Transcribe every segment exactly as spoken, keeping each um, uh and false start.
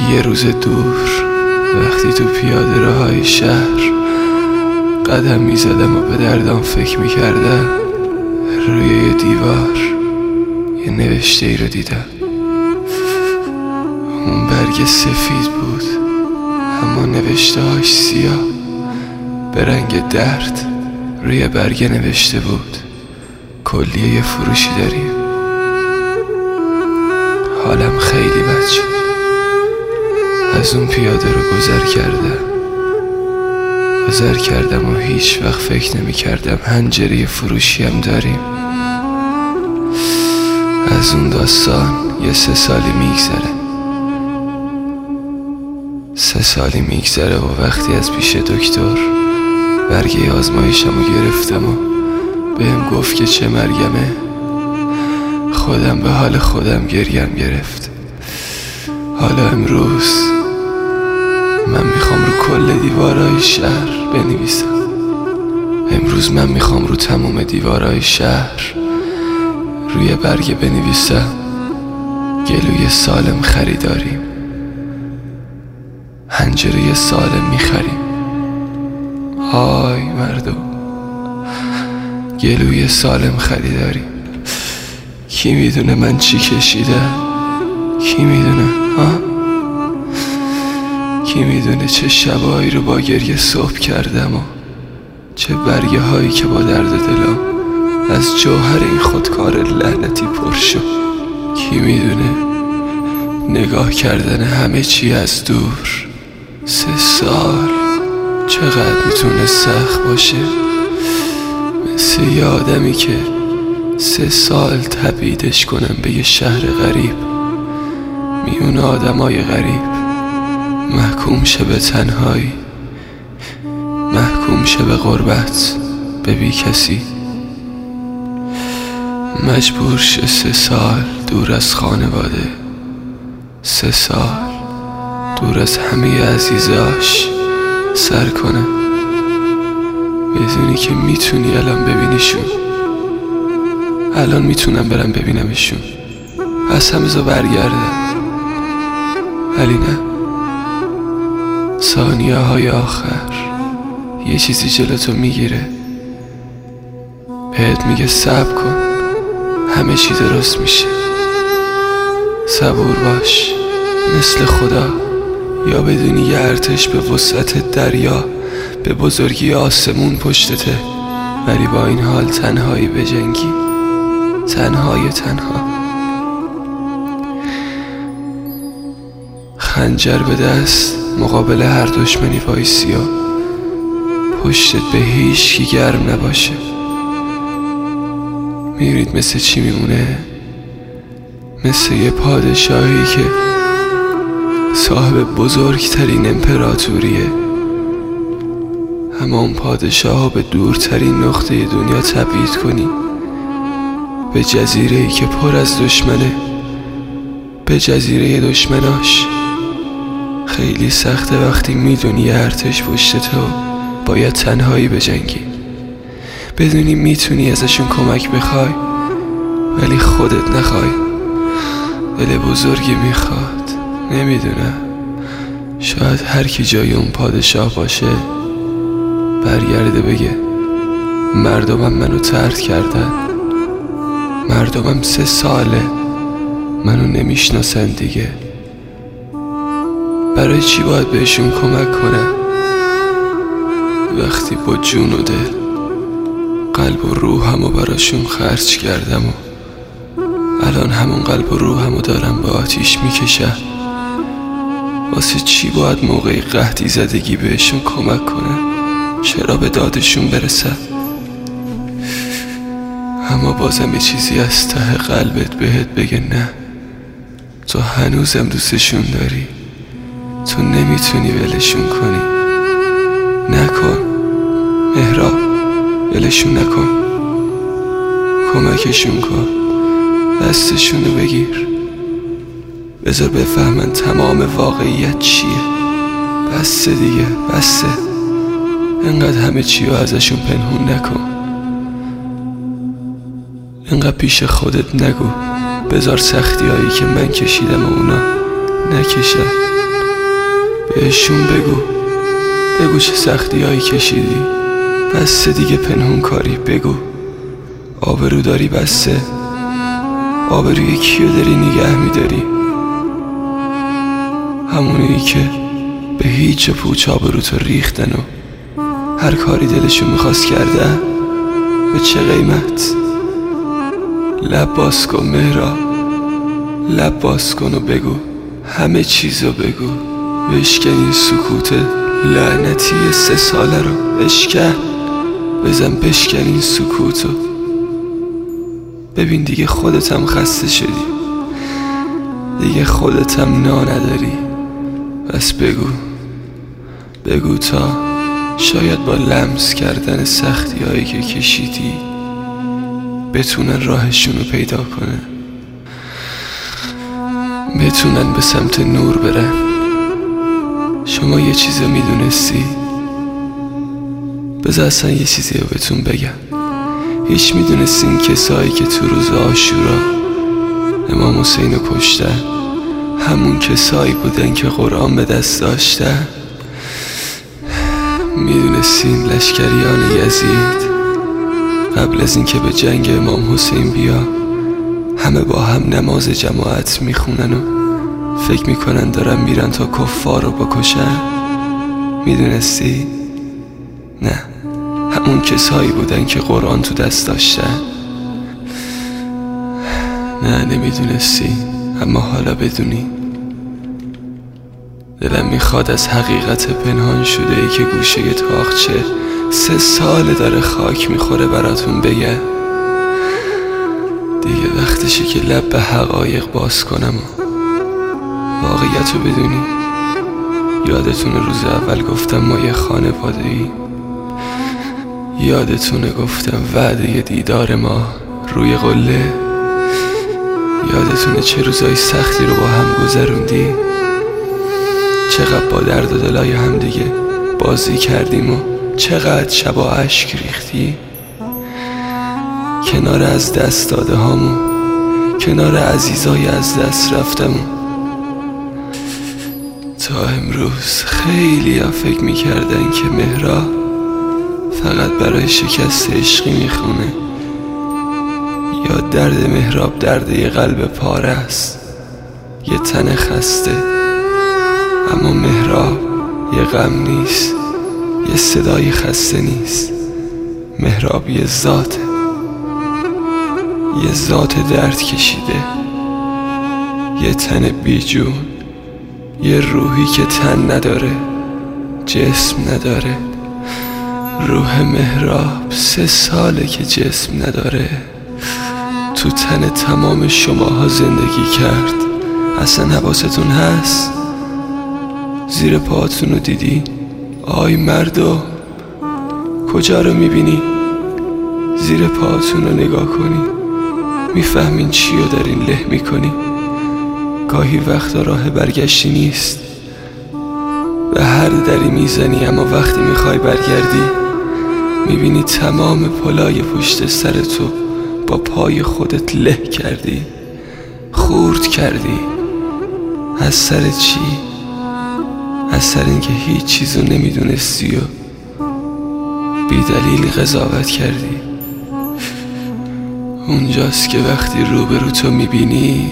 یه روز دور وقتی تو پیاده راهای شهر قدم میزدم و به دردام فکر میکردم، روی یه دیوار یه نوشته ای رو دیدم. اون برگ سفید بود اما نوشته هاش سیاه، به رنگ درد. روی برگ نوشته بود کلیه یه فروشی داریم. حالم خیلی بد شد. از اون پیاده رو گذر کردم گذر کردم و هیچ وقت فکر نمی کردم هنجره فروشی هم داریم. از اون داستان یه سه سالی میگذره سه سالی میگذره و وقتی از پیش دکتر برگه آزمایشم رو گرفتم و بهم گفت که چه مرگمه، خودم به حال خودم گریم گرفت. حالا امروز من میخوام رو کل دیوارهای شهر بنویسم. امروز من میخوام رو تمام دیوارهای شهر روی برگه بنویسم گلوی سالم خریداریم، هنجره سالم میخریم. آی مردم، گلوی سالم خریداریم. کی میدونه من چی کشیدم؟ کی میدونه؟ ها؟ کی میدونه چه شبایی رو با گریه صبح کردم و چه برگه هایی که با درد دلم از جوهر این خودکار لعنتی پر شد. کی میدونه نگاه کردن همه چی از دور سه سال چقدر میتونه سخت باشه. مثل یه آدمی که سه سال تبعیدش کنم به یه شهر غریب، میون آدمای غریب، محکوم شه به تنهایی، محکوم شه به غربت، به بی کسی. مجبور شه سه سال دور از خانواده، سه سال دور از همه عزیزاش سر کنه. بدونی که میتونی الان ببینیشون، الان میتونم برم ببینمشون، از همزا برگردم، ولی نه. ثانیه های آخر یه چیزی جلوتو میگیره، بهت میگه صبر کن، همه چی درست میشه، صبور باش مثل خدا. یا بدونی یه ارتش به وسعت دریا به بزرگی آسمون پشتته، ولی با این حال تنهایی بجنگی، تنهای تنها، خنجر به دست مقابل هر دشمنی وایسی و پشتت به هیچ کی گرم نباشه. میرید مثل چی میمونه؟ مثل یه پادشاهی که صاحب بزرگترین امپراتوریه، اما اون پادشاه ها به دورترین نقطه دنیا تبعید کنی، به جزیره‌ای که پر از دشمنه، به جزیره دشمناش. خیلی سخته وقتی میدونی یه ارتش پشتت و باید تنهایی بجنگی، بدونی میتونی ازشون کمک بخوای ولی خودت نخوای. دل بزرگی میخواد. نمیدونم، شاید هر کی جای اون پادشاه باشه برگرده بگه مردمم منو طرد کردن، مردمم سه ساله منو نمیشناسن دیگه، برای چی باید بهشون کمک کنم وقتی با جون و دل قلب و روحمو براشون خرج کردم و الان همون قلب و روحمو دارم به آتیش میکشم. واسه چی باید موقعی قحطی زدگی بهشون کمک کنم؟ چرا به دادشون برسم؟ اما بازم یه چیزی از ته قلبت بهت بگه نه، تو هنوزم دوستشون داری، تو نمیتونی ولشون کنی. نکن مهراب، ولشون نکن، کمکشون کن، دستشون رو بگیر، بذار بفهمن تمام واقعیت چیه. بسه دیگه، بسه، انقدر همه چی رو ازشون پنهون نکن، انقدر پیش خودت نگو، بذار سختی هایی که من کشیدم و اونا نکشن. بهشون بگو بگو چه سختی هایی کشیدی، بسه دیگه پنهون کاری، بگو آبرو داری، بسه آبروی کیو داری نگه میداری؟ همونی که به هیچ پوچ آبرو تو ریختن و هر کاری دلشون میخواست کردن. به چه قیمت؟ لب باز کن مهراب، لب باز کن و بگو، همه چیزو بگو. بشکن این سکوت لعنتی سه ساله رو، بشکن، بزن بشکن این سکوتو. ببین دیگه خودتم خسته شدی، دیگه خودتم نا نداری. بس بگو بگو تا شاید با لمس کردن سختی هایی که کشیدی بتونن راهشونو پیدا کنن، بتونن به سمت نور برن. شما یه چیزو میدونستی؟ بذار اصلا یه چیزی رو بهتون بگم. هیچ میدونستین کسایی که تو روز عاشورا امام حسین رو کشتن همون کسایی بودن که قرآن به دست داشتن؟ میدونستین لشکریان یزید قبل از اینکه به جنگ امام حسین بیا همه با هم نماز جماعت میخونن و فکر میکنن دارن میرن تا کفار رو بکشن؟ میدونستی؟ نه، همون کسایی بودن که قرآن تو دست داشتن. نه نمیدونستی، اما حالا بدونی. دلم میخواد از حقیقت پنهان شده ای که گوشه تاقچه سه سال داره خاک میخوره براتون بگه. دیگه وقتشه که لب به حقایق باز کنم و واقعیتو بدونی. یادتونه روز اول گفتم ما یه خانواده ای؟ یادتونه گفتم وعده دیدار ما روی قله؟ یادتونه چه روزای سختی رو با هم گذروندی؟ چقدر با درد و دلای هم دیگه بازی کردیم و چقدر شبا اشک ریختی کنار از دست داده هامون، کنار عزیزای از دست رفتمون. تا امروز خیلی ها فکر میکردن که مهراب فقط برای شکست عشقی میخونه، یا درد مهراب درد یه قلب پاره است، یه تن خسته. اما مهراب یه غم نیست، یه صدای خسته نیست. مهراب یه ذاته، یه ذات درد کشیده، یه تن بیجون، یه روحی که تن نداره، جسم نداره. روح مهراب سه ساله که جسم نداره، تو تن تمام شماها زندگی کرد. اصلا حواستون هست؟ زیر پاهاتون رو دیدی؟ آی مردم کجا رو میبینی؟ زیر پاهاتون رو نگاه کنی میفهمین چی رو دارین له میکنی. گاهی وقتا راه برگشتی نیست، به هر دری میزنی اما وقتی میخوای برگردی میبینی تمام پلای پشت سر تو با پای خودت له کردی، خورد کردی. از سر چی؟ از سر اینکه هیچ چیزو نمیدونستی و بی دلیل قضاوت کردی. اونجاست که وقتی روبرو تو میبینی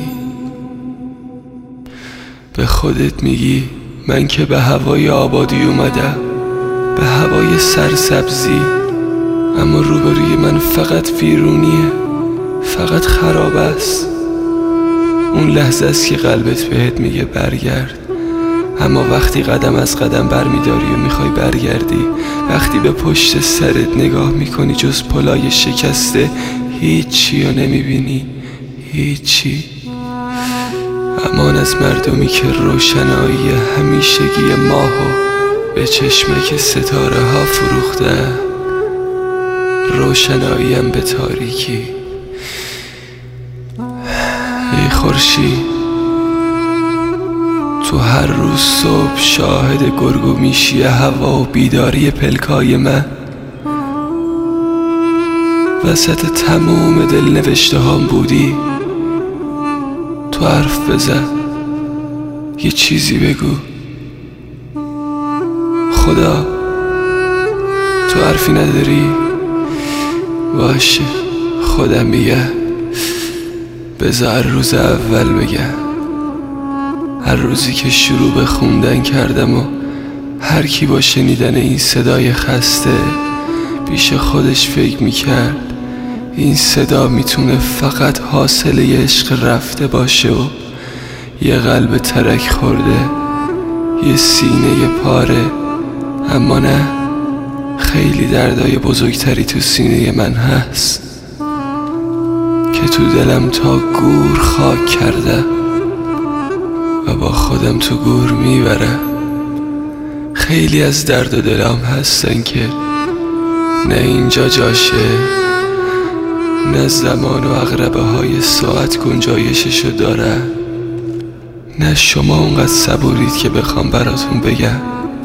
به خودت میگی من که به هوای آبادی اومدم، به هوای سرسبزی، اما روبروی من فقط ویرونیه، فقط خراب است. اون لحظه است که قلبت بهت میگه برگرد، اما وقتی قدم از قدم بر میداری و میخوای برگردی، وقتی به پشت سرت نگاه میکنی جز پلای شکسته هیچی رو نمیبینی، هیچی. امان از مردمی که روشنایی همیشگی ماهو به چشمک ستاره ها فروخته، روشناییم به تاریکی. ای خورشید تو هر روز صبح شاهد گرگ و میشی هوا و بیداری پلکای من. وسط تموم دل نوشته هام بودی. تو حرف بزن، یه چیزی بگو، خدا تو حرفی نداری؟ باشه خودم میگم. بذار روز اول بگم، هر روزی که شروع به خوندن کردم و هر کی با شنیدن این صدای خسته پیش خودش فکر میکرد این صدا میتونه فقط حاصله عشق رفته باشه و یه قلب ترک خورده، یه سینه پاره، اما نه، خیلی دردای بزرگتری تو سینه من هست که تو دلم تا گور خاک کرده و با خودم تو گور میبرم. خیلی از درد و دلام هستن که نه اینجا جاشه، نه زمان و عقربه های ساعت گنجایششو داره، نه شما اونقدر صبورید که بخوام براتون بگم.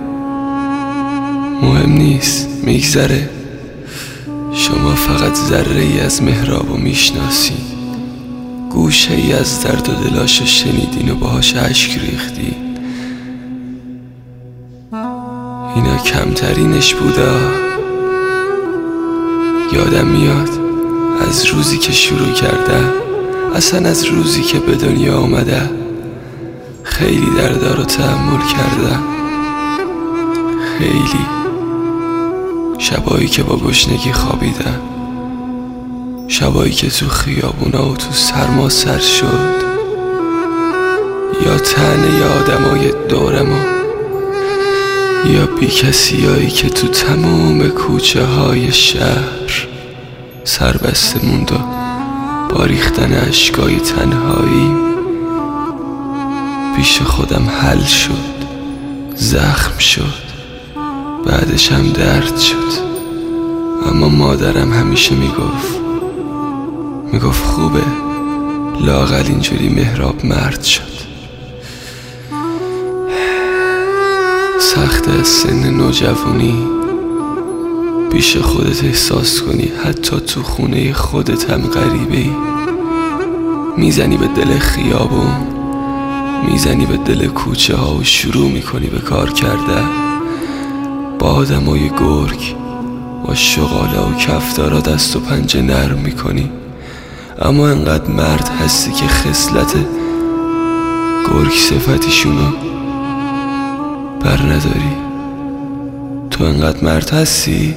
مهم نیست، میگذره. شما فقط ذره ای از مهرابو میشناسین، گوشه ای از درد و دلاشو شنیدین و باهاش اشک ریختین. اینا کمترینش بوده. یادم میاد از روزی که شروع کرده، اصلا از روزی که به دنیا آمده، خیلی دردا رو تحمل کردم. خیلی شبایی که با گشنگی خوابیدم، شبایی که تو خیابونا و تو سرما سر شد، یا طعنه آدمای دورما، یا بی کسی هایی که تو تمام کوچه های شهر سر بسته موند و با ریختن اشکای تنهایی پیش خودم حل شد، زخم شد، بعدش هم درد شد. اما مادرم همیشه میگفت میگفت خوبه، لااقل اینجوری مهراب مرد شد. سخت از سن نوجوانی پیش خودت احساس کنی حتی تو خونه خودت هم غریبه ای. میزنی به دل خیابون، میزنی به دل کوچه ها و شروع میکنی به کار کرده با آدمای گرگ، با شغاله و کفتارا دست و پنجه نرم میکنی. اما انقدر مرد هستی که خصلت گرگ صفتیشونو بر نداری. تو انقدر مرد هستی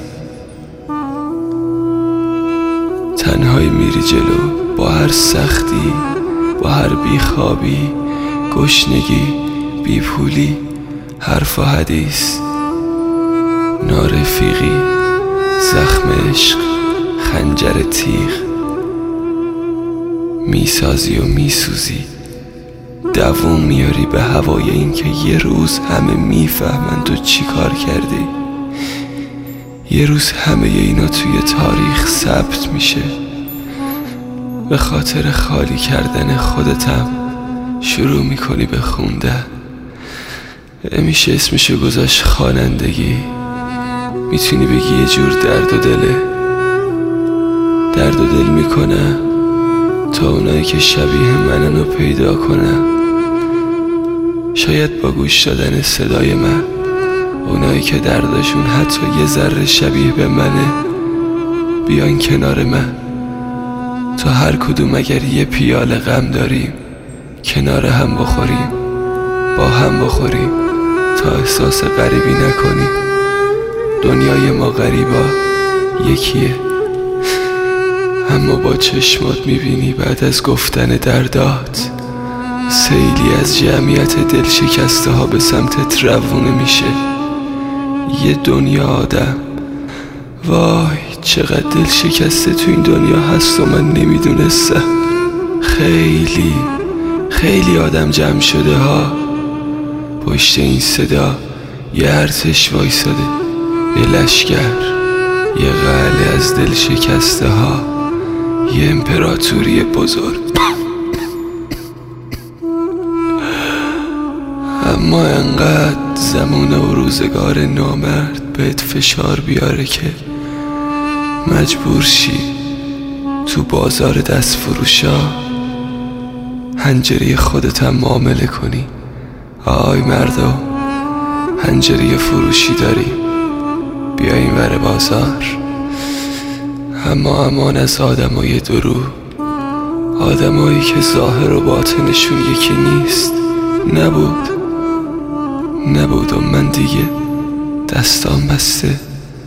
تنهایی میری جلو، با هر سختی، با هر بیخوابی، گشنگی، بیپولی، حرف و حدیث، نارفیقی، زخم عشق، خنجر تیغ، میسازی و میسوزی، دووم میاری به هوای این که یه روز همه میفهمن تو چی کار کردی. یه روز همه اینا توی تاریخ ثبت میشه. به خاطر خالی کردن خودتم شروع میکنی به خوندن. میشه اسمشو گذاشت خوانندگی. میتونی بگی یه جور درد و دله. درد و دل میکنم تا اونایی که شبیه منن رو پیدا کنم. شاید با گوش دادن صدای من اونایی که دردشون حتی یه ذره شبیه به منه بیان کنار من، تا هر کدوم اگر یه پیاله غم داریم کنار هم بخوریم، با هم بخوریم تا احساس غریبی نکنیم. دنیای ما غریبا یکیه، اما با چشمات میبینی بعد از گفتن دردات سیلی از جمعیت دل شکسته ها به سمتت روونه میشه. یه دنیا آدم، وای چقدر دل شکسته تو این دنیا هست و من نمیدونستم. خیلی خیلی آدم جمع شده ها. پشت این صدا یه ارتش وایساده، یه لشکر، یه قلعه از دل شکسته ها، یه امپراتوری بزرگ. اما انقدر زمان و روزگار نامرد بهت فشار بیاره که مجبور شی تو بازار دست فروشا هنجره خودت هم معامله کنی. آی مردم، پنجره فروشی داریم، بیا این ور بازار. اما امان از آدمای درو، آدمایی که ظاهر و باطنشون یکی نیست. نبود نبود و من دیگه دستام بسته.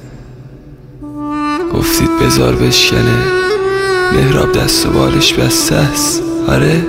گفتید بذار بشکنه، مهراب دست و بالش بسته است. آره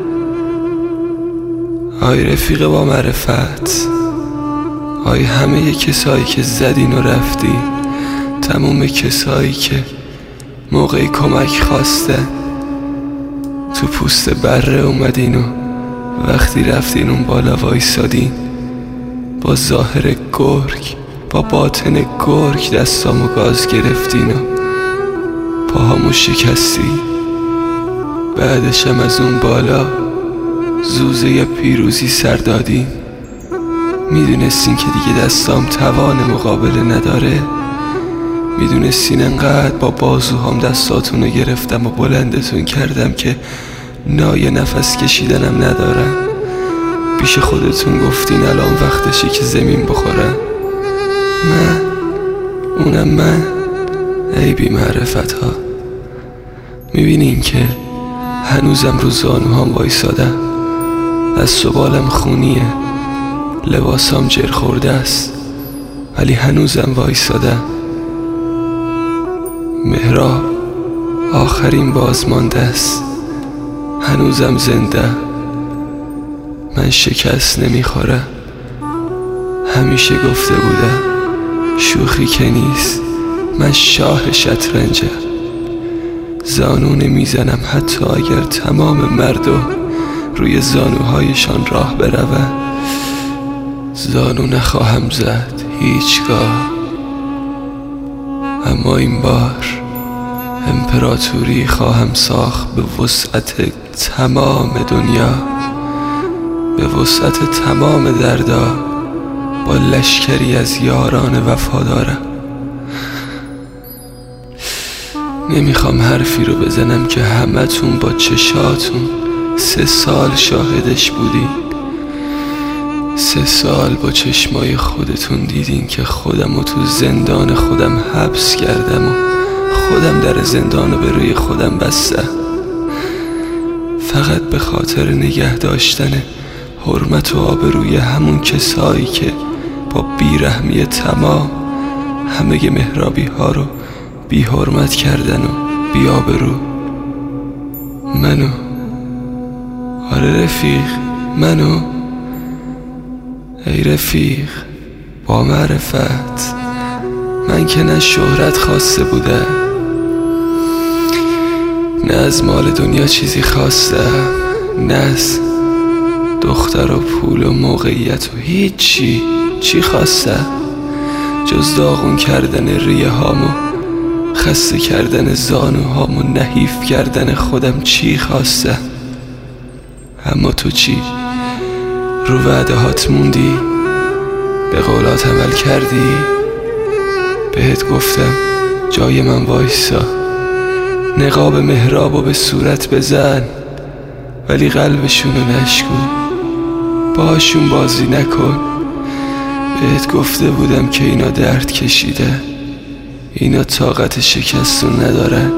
آی رفیق با معرفت، آی همه کسایی که زدین و رفتین، تموم کسایی که موقع کمک خواستن تو پوست بره اومدین و وقتی رفتین اون بالا وایسادین با ظاهر گرگ با باطن گرگ دستامو گاز گرفتین و پاهامو شکستی. بعدشم از اون بالا زوزه پیروزی سر دادین. میدونستین که دیگه دستام توان مقابله نداره، میدونستین انقدر با بازوهام دستاتونو گرفتم و بلندتون کردم که نای نفس کشیدنم ندارم. پیش خودتون گفتین الان وقتشه که زمین بخورم. من اونم من، ای بی معرفت ها. میبینین که هنوزم رو زانوهام وایسادم، دست و بالم خونیه، لباسام جر خورده است، ولی هنوزم وایسادم. مهراب آخرین بازمانده است، هنوزم زنده. من شکست نمیخورم. همیشه گفته بودم شوخی که نیست، من شاه شطرنجم. زانو نمیزنم حتی اگر تمام مردم روی زانوهایشان راه بروند. زانو نخواهم زد هیچگاه، اما این بار امپراتوری خواهم ساخت به وسعت تمام دنیا، به وسعت تمام دردا، با لشکری از یاران وفادارم. نمیخوام حرفی رو بزنم که همتون با چشاتون سه سال شاهدش بودین. سه سال با چشمای خودتون دیدین که خودم رو تو زندان خودم حبس کردم و خودم در زندان رو به روی خودم بستم، فقط به خاطر نگه داشتن حرمت و آبروی همون کسایی که با بیرحمی تمام همه مهرابی ها رو بی حرمت کردن و بی آبرو. منو، آره رفیق، منو. ای رفیق با معرفت، من که نه شهرت خواسته بودم، نه از مال دنیا چیزی خواستم، نه از دختر و پول و موقعیت و هیچی. چی خواستم جز داغون کردن ریه هامو، خسته کردن زانوهامو، نحیف کردن خودم؟ چی خواستم؟ اما تو چی؟ رو وعده هات موندی؟ به قولات عمل کردی؟ بهت گفتم جای من وایسا، نقاب مهرابو به صورت بزن، ولی قلبشونو نشکن، باشون بازی نکن. بهت گفته بودم که اینا درد کشیده، اینا طاقت شکستون ندارن،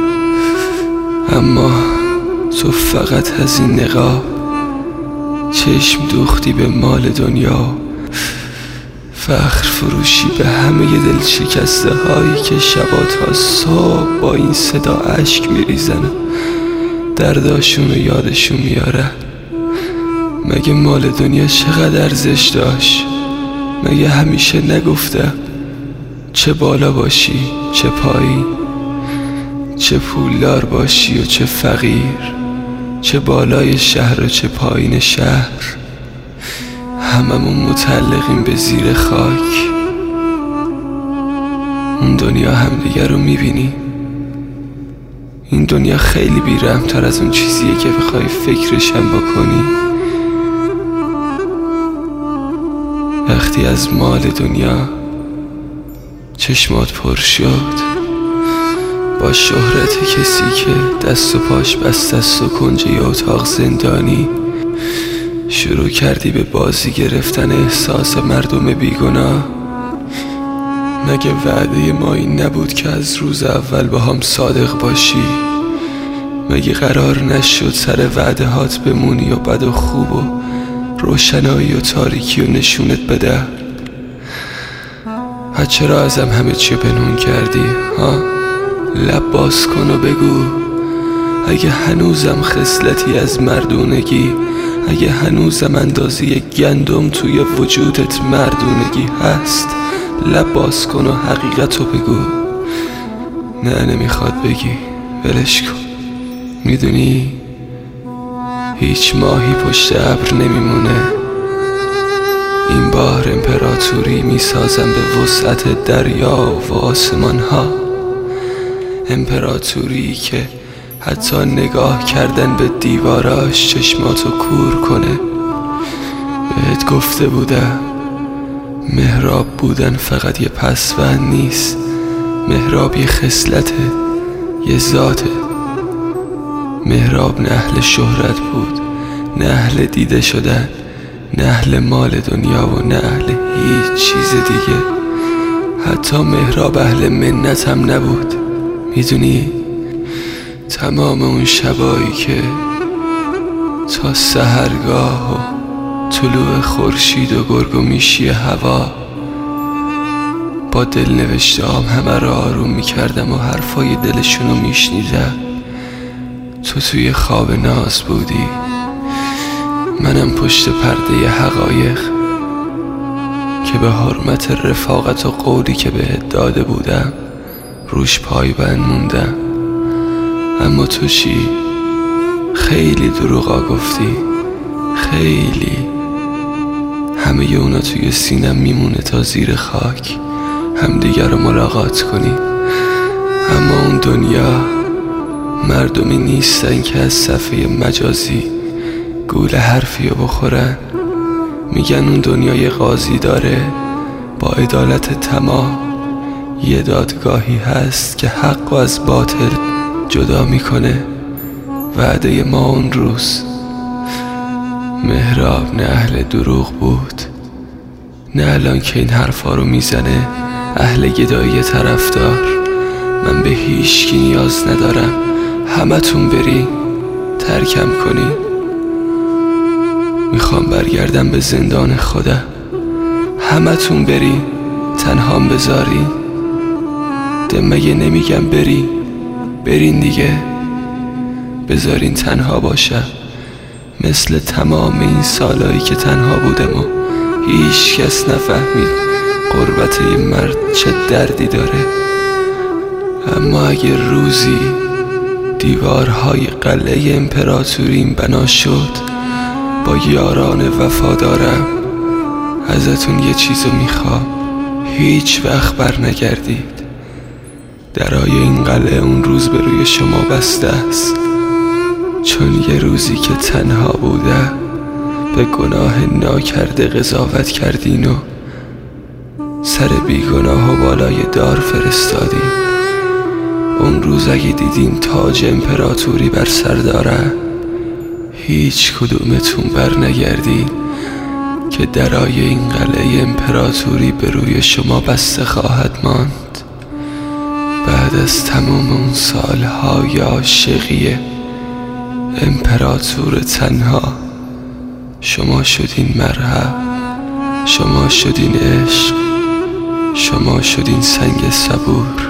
اما تو فقط از این نقاب چشم دوختی به مال دنیا، فخر فروشی به همه دل شکسته هایی که شبا تا صبح با این صدا اشک میریزن و درداشون و یادشون میارن. مگه مال دنیا چقدر ارزش داشت؟ مگه همیشه نگفتم چه بالا باشی چه پایین، چه پولدار باشی و چه فقیر، چه بالای شهر و چه پایین شهر، هممون متعلقیم به زیر خاک. اون دنیا همدیگر رو میبینی؟ این دنیا خیلی بی‌رحم‌تر از اون چیزیه که بخوای فکرشم بکنی. وقتی از مال دنیا چشمات پر شد با شهرت کسی که دست و پاش بسته است و کنج یه اتاق زندانی، شروع کردی به بازی گرفتن احساس مردم بیگناه. مگه وعده ما این نبود که از روز اول با هم صادق باشی؟ مگه قرار نشد سر وعده هات بمونی و بد و خوب و روشنایی و تاریکی و نشونت بده؟ ها چرا ازم همه چی پنهون کردی؟ ها لب باز کن و بگو. اگه هنوزم خصلتی از مردونگی، اگه هنوزم اندازه یک گندم توی وجودت مردونگی هست، لب باز کن و حقیقتو بگو. نه نمیخواد بگی، ولش کن. میدونی هیچ ماهی پشت ابر نمیمونه. این بار امپراتوری میسازم به وسعت دریا و آسمان ها. امپراتوری که حتی نگاه کردن به دیواراش چشماتو کور کنه. بهت گفته بودم محراب بودن فقط یه پسوند نیست. محراب یه خصلته، یه ذاته. محراب نه اهل شهرت بود، نه اهل دیده شدن، نه اهل مال دنیا و نه اهل هیچ چیز دیگه. حتی محراب اهل منت هم نبود. میدونی تمام اون شبایی که تا سحرگاه و طلوع خورشید و گرگ و میشی هوا با دل نوشته‌ام همه را آروم میکردم و حرفای دلشونو میشنیدم. تو توی خواب ناز بودی، منم پشت پرده حقایق که به حرمت رفاقت و قولی که بهت داده بودم روش پایبند موندم. اما تو چی؟ خیلی دروغا گفتی، خیلی. همه اونا توی سینم میمونه تا زیر خاک همدیگر رو ملاقات کنی. اما اون دنیا مردمی نیستن که از صفحه مجازی گول حرفی رو بخورن. میگن اون دنیا یه قاضی داره با عدالت تمام، یه دادگاهی هست که حق و از باطل جدا میکنه. وعده ما اون روز محراب نه اهل دروغ بود، نه الان که این حرفا رو میزنه اهل گدایی طرفدار. من به هیچ کی نیاز ندارم، همه تون برین ترکم کنین. میخوام برگردم به زندان خودم، همه تون برین تنهام بذارین. مگه نمیگم برین؟ برین دیگه، بذارین تنها باشم مثل تمام این سالایی که تنها بودم و هیچ کس نفهمید غربت این مرد چه دردی داره. اما اگه روزی دیوارهای قلعه امپراتوریم بنا شد با یاران وفادارم، ازتون یه چیزو میخوام، هیچ وقت بر نگردید. درای این قلعه اون روز به روی شما بسته است، چون یه روزی که تنها بودم به گناه ناکرده قضاوت کردین و سر بیگناه و بالای دار فرستادین. اون روز اگه دیدین تاج امپراتوری بر سر دارم، هیچ کدومتون بر نگردین که درای این قلعه امپراتوری به روی شما بسته خواهد ماند. بعد از تمام اون سالهای عاشقی امپراتور تنها، شما شدین مرهم، شما شدین عشق، شما شدین سنگ صبور.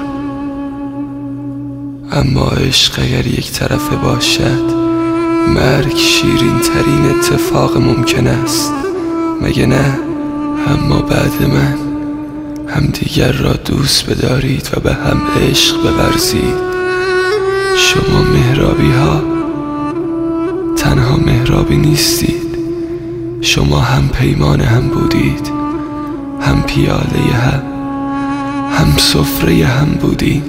اما عشق اگر یک طرفه باشد، مرگ شیرین ترین اتفاق ممکن است، مگه نه؟ اما بعد من همدیگر را دوست بدارید و به هم عشق بورزید. شما محرابی ها تنها محرابی نیستید، شما هم پیمان هم بودید، هم پیاله هم، هم سفره هم بودید.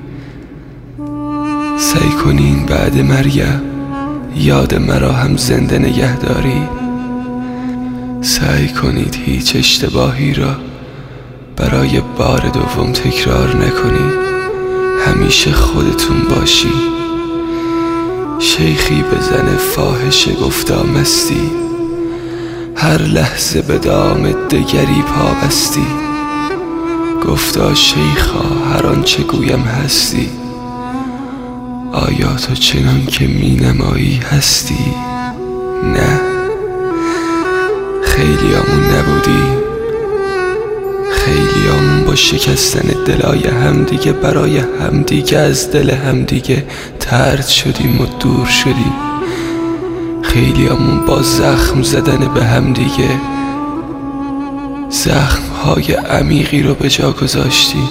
سعی کنین بعد مرگم یاد مرا هم زنده نگه دارید. سعی کنید هیچ اشتباهی را برای بار دوم تکرار نکنید. همیشه خودتون باشید. شیخی به زن فاحشه گفتا مستی، هر لحظه به دام دگری پا بستی. گفتا شیخا هر آنچه گویم هستی، آیا تو چنان که می نمایی هستی؟ نه، خیلیامون نبودی، خیلیامون با شکستن دلای همدیگه برای همدیگه از دل همدیگه طرد شدیم و دور شدیم. خیلیامون با زخم زدن به همدیگه زخم‌های عمیقی رو به جا گذاشتیم.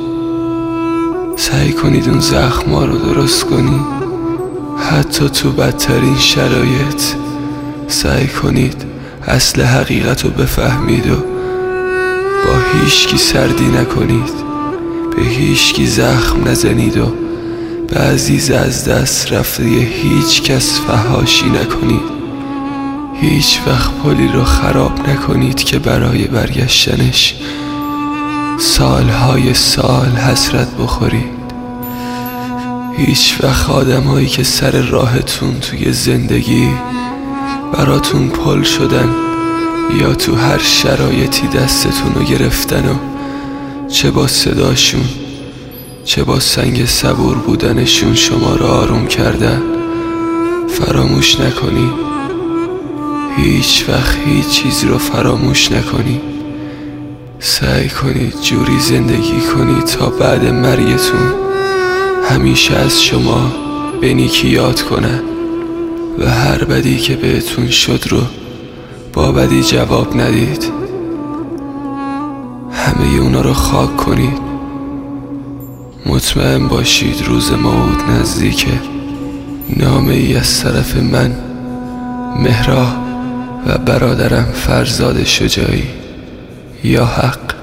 سعی کنید اون زخم‌ها رو درست کنید، حتی تو بدترین شرایط. سعی کنید اصل حقیقت رو بفهمید و با هیچکی سردی نکنید، به هیچکی زخم نزنید و به عزیز از دست رفته هیچ کس فحاشی نکنید. هیچ وقت پلی رو خراب نکنید که برای برگشتنش سالهای سال حسرت بخورید. هیچ وقت آدم هایی که سر راهتون توی زندگی براتون پل شدن یا تو هر شرایطی دستتون رو گرفتن و چه با صداشون چه با سنگ صبور بودنشون شما رو آروم کردن، فراموش نکنید. هیچ وقت هیچ چیز رو فراموش نکنید. سعی کنید جوری زندگی کنید تا بعد مرگتون همیشه از شما به نیکی یاد کنن و هر بدی که بهتون شد رو با بدی جواب ندید. همه اونا رو خاک کنید. مطمئن باشید روز موعود نزدیکه. نامه ای از طرف من، مهرا و برادرم فرزاد شجاعی. یا حق.